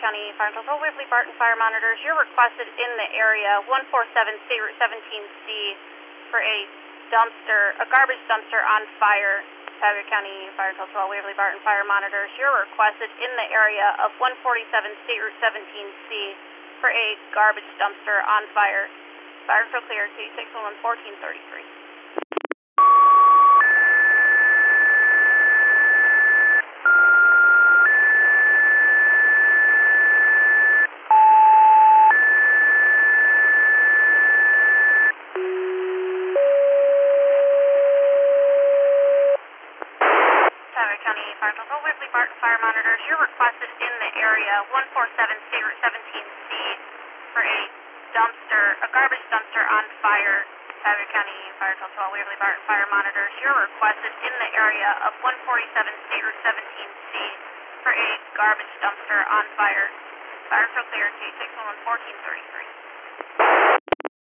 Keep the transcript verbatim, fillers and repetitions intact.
County Fire Control, Waverly Barton Fire Monitors. You're requested in the area one forty-seven State Route seventeen C for a dumpster, a garbage dumpster on fire. Tioga County Fire Control, Waverly Barton Fire Monitors. You're requested in the area of one forty-seven State Route seventeen C for a garbage dumpster on fire. Fire control clear, K six one one fourteen thirty-three. County Fire Control, Waverly Barton Fire Monitors. You're requested in the area one forty-seven State Route seventeen C for a dumpster, a garbage dumpster on fire. Tioga County Fire Control, Waverly Barton Fire Monitors. You're requested in the area of one forty-seven State Route seventeen C for a garbage dumpster on fire. Fire control clear, K six one one fourteen thirty-three.